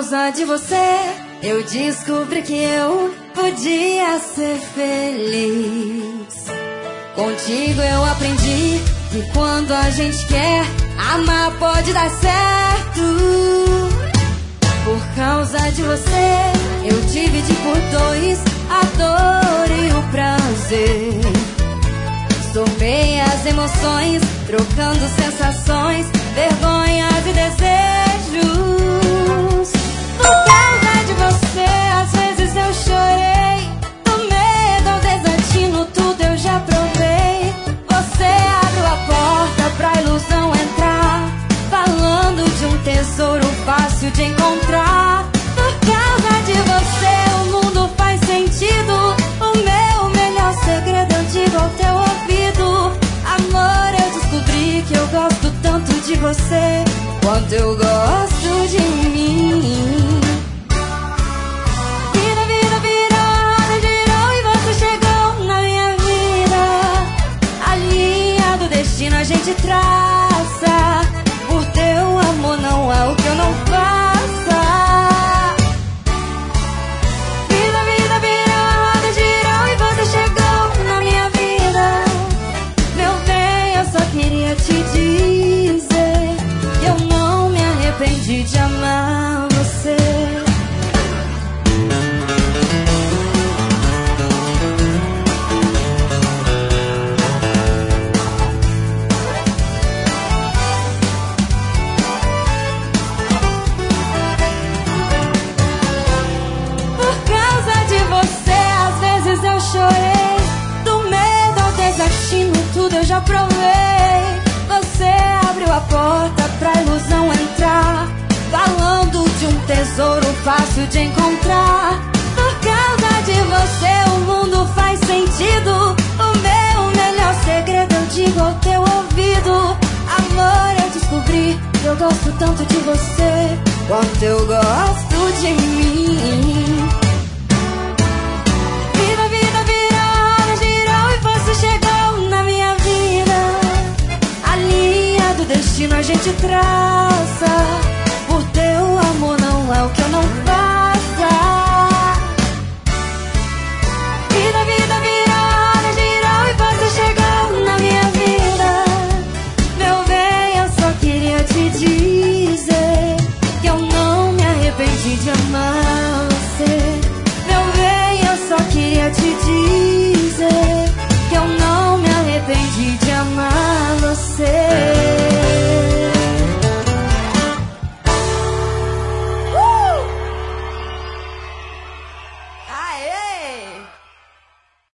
causa de você, eu descobri que eu podia ser feliz. Contigo eu aprendi que quando a gente quer, amar pode dar certo. Por causa de você, eu dividi por dois a dor e o prazer. Somei as emoções, trocando sensações, vergonhas e desejos. Por causa de você, às vezes eu chorei. Do medo ao desatino, tudo eu já provei. Você abriu a porta pra ilusão entrar, falando de um tesouro fácil de encontrar. Por causa de você, o mundo faz sentido. O meu melhor segredo eu digo ao teu ouvido. Amor, eu descobri que eu gosto tanto de você quanto eu gosto de mim. Vida, vida, vida, a roda girou e você chegou na minha vida. A linha do destino a gente traça. Por teu amor não há o que eu não faça. Vida, vida, vida, a roda girou e você chegou na minha vida. Meu bem, eu só queria te dizer que eu não me arrependi de amar você. Por causa de você, às vezes eu chorei. Do medo ao desatino, tudo eu já provei. Você abriu a porta pra ilusão entrar, falando de um tesouro fácil de encontrar. Por causa de você, o mundo faz sentido. O meu melhor segredo eu digo ao teu ouvido. Amor, eu descobri que eu gosto tanto de você quanto eu